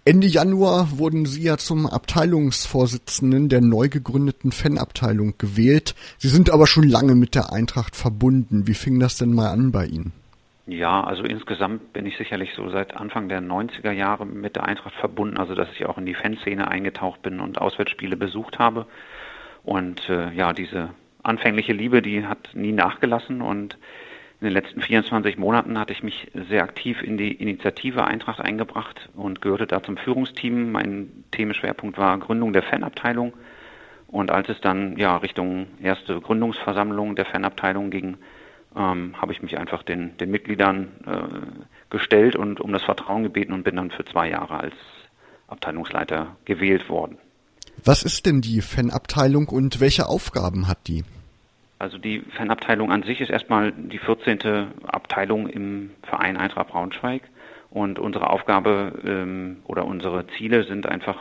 Ende Januar wurden Sie ja zum Abteilungsvorsitzenden der neu gegründeten Fanabteilung gewählt. Sie sind aber schon lange mit der Eintracht verbunden. Wie fing das denn mal an bei Ihnen? Ja, also insgesamt bin ich sicherlich so seit Anfang der 90er Jahre mit der Eintracht verbunden, also dass ich auch in die Fanszene eingetaucht bin und Auswärtsspiele besucht habe. Und diese anfängliche Liebe, die hat nie nachgelassen, und in den letzten 24 Monaten hatte ich mich sehr aktiv in die Initiative Eintracht eingebracht und gehörte da zum Führungsteam. Mein Themenschwerpunkt war Gründung der Fanabteilung, und als es dann Richtung erste Gründungsversammlung der Fanabteilung ging, habe ich mich einfach den Mitgliedern gestellt und um das Vertrauen gebeten und bin dann für 2 Jahre als Abteilungsleiter gewählt worden. Was ist denn die Fanabteilung und welche Aufgaben hat die? Also die Fanabteilung an sich ist erstmal die 14. Abteilung im Verein Eintracht Braunschweig, und unsere Aufgabe oder unsere Ziele sind einfach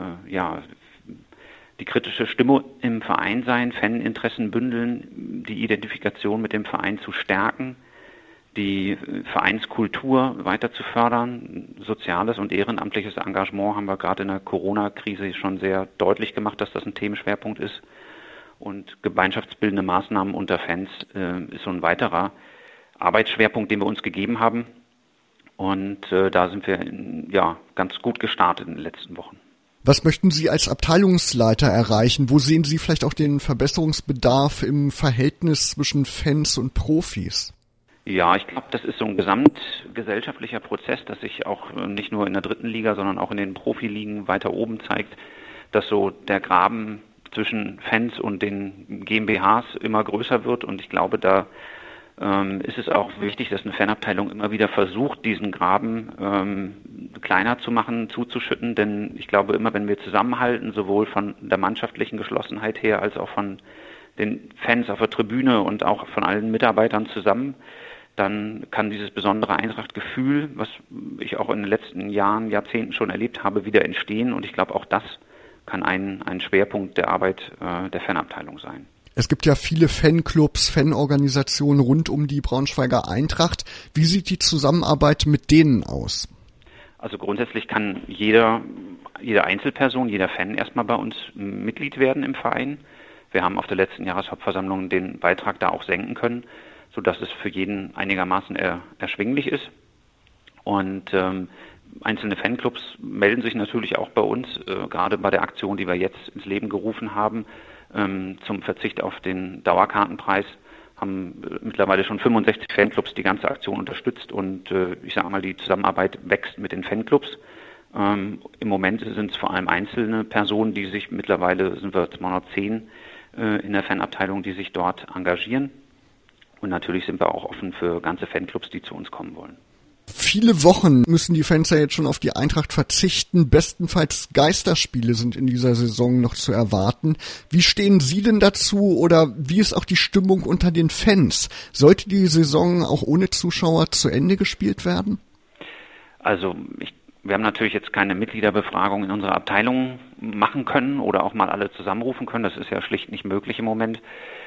die kritische Stimme im Verein sein, Faninteressen bündeln, die Identifikation mit dem Verein zu stärken, die Vereinskultur weiter zu fördern. Soziales und ehrenamtliches Engagement haben wir gerade in der Corona-Krise schon sehr deutlich gemacht, dass das ein Themenschwerpunkt ist. Und gemeinschaftsbildende Maßnahmen unter Fans ist so ein weiterer Arbeitsschwerpunkt, den wir uns gegeben haben. Und da sind wir ganz gut gestartet in den letzten Wochen. Was möchten Sie als Abteilungsleiter erreichen? Wo sehen Sie vielleicht auch den Verbesserungsbedarf im Verhältnis zwischen Fans und Profis? Ja, ich glaube, das ist so ein gesamtgesellschaftlicher Prozess, dass sich auch nicht nur in der 3. Liga, sondern auch in den Profiligen weiter oben zeigt, dass so der Graben zwischen Fans und den GmbHs immer größer wird, und ich glaube, da ist es auch wichtig, dass eine Fanabteilung immer wieder versucht, diesen Graben kleiner zu machen, zuzuschütten, denn ich glaube, immer wenn wir zusammenhalten, sowohl von der mannschaftlichen Geschlossenheit her als auch von den Fans auf der Tribüne und auch von allen Mitarbeitern zusammen, dann kann dieses besondere Eintracht-Gefühl, was ich auch in den letzten Jahren, Jahrzehnten schon erlebt habe, wieder entstehen, und ich glaube, auch das kann ein Schwerpunkt der Arbeit der Fanabteilung sein. Es gibt ja viele Fanclubs, Fanorganisationen rund um die Braunschweiger Eintracht. Wie sieht die Zusammenarbeit mit denen aus? Also grundsätzlich kann jede Einzelperson, jeder Fan erstmal bei uns Mitglied werden im Verein. Wir haben auf der letzten Jahreshauptversammlung den Beitrag da auch senken können, sodass es für jeden einigermaßen erschwinglich ist. Und einzelne Fanclubs melden sich natürlich auch bei uns, gerade bei der Aktion, die wir jetzt ins Leben gerufen haben, zum Verzicht auf den Dauerkartenpreis, haben mittlerweile schon 65 Fanclubs die ganze Aktion unterstützt, und ich sage mal, die Zusammenarbeit wächst mit den Fanclubs. Im Moment sind es vor allem einzelne Personen, die sich mittlerweile, sind wir 210 in der Fanabteilung, die sich dort engagieren, und natürlich sind wir auch offen für ganze Fanclubs, die zu uns kommen wollen. Viele Wochen müssen die Fans ja jetzt schon auf die Eintracht verzichten. Bestenfalls Geisterspiele sind in dieser Saison noch zu erwarten. Wie stehen Sie denn dazu, oder wie ist auch die Stimmung unter den Fans? Sollte die Saison auch ohne Zuschauer zu Ende gespielt werden? Also wir haben natürlich jetzt keine Mitgliederbefragung in unserer Abteilung machen können oder auch mal alle zusammenrufen können. Das ist ja schlicht nicht möglich im Moment.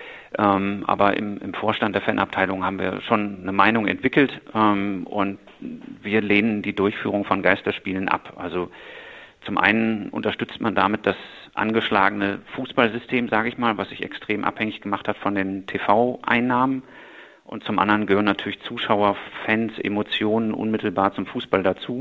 Aber im Vorstand der Fanabteilung haben wir schon eine Meinung entwickelt, und wir lehnen die Durchführung von Geisterspielen ab. Also zum einen unterstützt man damit das angeschlagene Fußballsystem, sage ich mal, was sich extrem abhängig gemacht hat von den TV-Einnahmen, und zum anderen gehören natürlich Zuschauer, Fans, Emotionen unmittelbar zum Fußball dazu.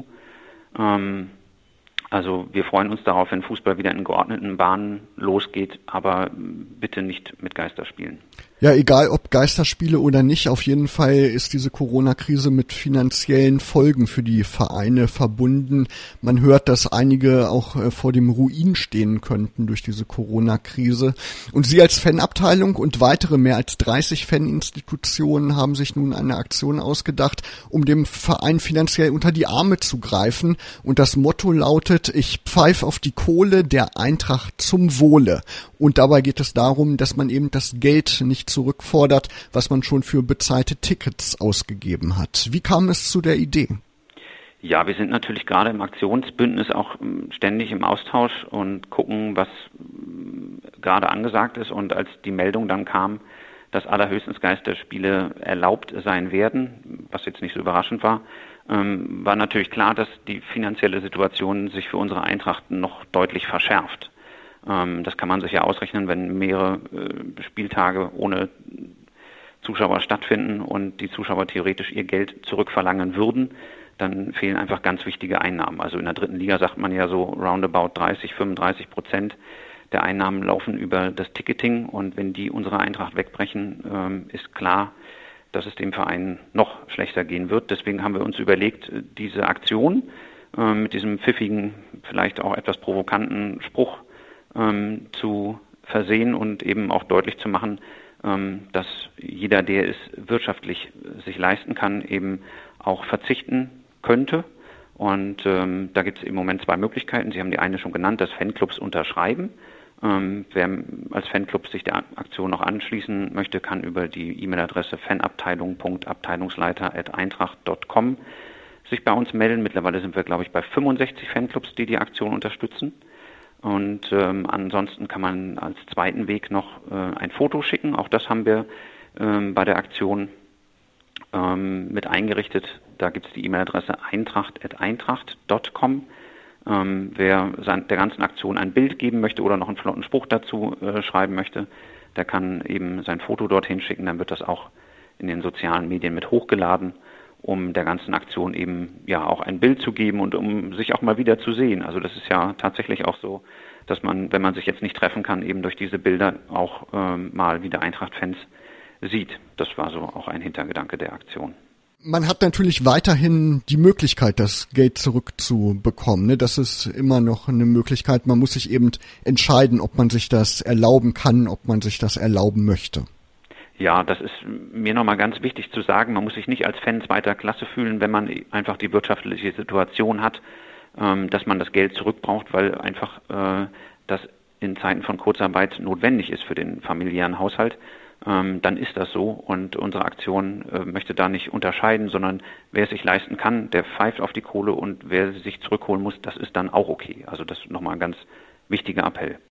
Also wir freuen uns darauf, wenn Fußball wieder in geordneten Bahnen losgeht, aber bitte nicht mit Geisterspielen. Ja, egal ob Geisterspiele oder nicht, auf jeden Fall ist diese Corona-Krise mit finanziellen Folgen für die Vereine verbunden. Man hört, dass einige auch vor dem Ruin stehen könnten durch diese Corona-Krise. Und Sie als Fanabteilung und weitere mehr als 30 Faninstitutionen haben sich nun eine Aktion ausgedacht, um dem Verein finanziell unter die Arme zu greifen. Und das Motto lautet: Ich pfeife auf die Kohle der Eintracht zum Wohle. Und dabei geht es darum, dass man eben das Geld nicht zurückfordert, was man schon für bezahlte Tickets ausgegeben hat. Wie kam es zu der Idee? Ja, wir sind natürlich gerade im Aktionsbündnis auch ständig im Austausch und gucken, was gerade angesagt ist. Und als die Meldung dann kam, dass allerhöchstens Geisterspiele erlaubt sein werden, was jetzt nicht so überraschend war, war natürlich klar, dass die finanzielle Situation sich für unsere Eintracht noch deutlich verschärft. Das kann man sich ja ausrechnen, wenn mehrere Spieltage ohne Zuschauer stattfinden und die Zuschauer theoretisch ihr Geld zurückverlangen würden, dann fehlen einfach ganz wichtige Einnahmen. Also in der dritten Liga sagt man ja so roundabout 30-35% der Einnahmen laufen über das Ticketing, und wenn die unserer Eintracht wegbrechen, ist klar, dass es dem Verein noch schlechter gehen wird. Deswegen haben wir uns überlegt, diese Aktion mit diesem pfiffigen, vielleicht auch etwas provokanten Spruch zu versehen und eben auch deutlich zu machen, dass jeder, der es wirtschaftlich sich leisten kann, eben auch verzichten könnte. Und da gibt es im Moment zwei Möglichkeiten. Sie haben die eine schon genannt, dass Fanclubs unterschreiben. Wer als Fanclub sich der Aktion noch anschließen möchte, kann über die E-Mail-Adresse fanabteilung.abteilungsleiter@eintracht.com sich bei uns melden. Mittlerweile sind wir, glaube ich, bei 65 Fanclubs, die die Aktion unterstützen. Und ansonsten kann man als zweiten Weg noch ein Foto schicken. Auch das haben wir bei der Aktion mit eingerichtet. Da gibt es die E-Mail-Adresse eintracht@eintracht.com. Wer der ganzen Aktion ein Bild geben möchte oder noch einen flotten Spruch dazu schreiben möchte, der kann eben sein Foto dorthin schicken. Dann wird das auch in den sozialen Medien mit hochgeladen, um der ganzen Aktion eben ja auch ein Bild zu geben und um sich auch mal wieder zu sehen. Also das ist ja tatsächlich auch so, dass man, wenn man sich jetzt nicht treffen kann, eben durch diese Bilder auch mal wieder Eintracht-Fans sieht. Das war so auch ein Hintergedanke der Aktion. Man hat natürlich weiterhin die Möglichkeit, das Geld zurückzubekommen. Ne? Das ist immer noch eine Möglichkeit. Man muss sich eben entscheiden, ob man sich das erlauben kann, ob man sich das erlauben möchte. Ja, das ist mir nochmal ganz wichtig zu sagen. Man muss sich nicht als Fan zweiter Klasse fühlen, wenn man einfach die wirtschaftliche Situation hat, dass man das Geld zurückbraucht, weil einfach das in Zeiten von Kurzarbeit notwendig ist für den familiären Haushalt. Dann ist das so, und unsere Aktion möchte da nicht unterscheiden, sondern wer es sich leisten kann, der pfeift auf die Kohle, und wer sie sich zurückholen muss, das ist dann auch okay. Also das ist nochmal ein ganz wichtiger Appell.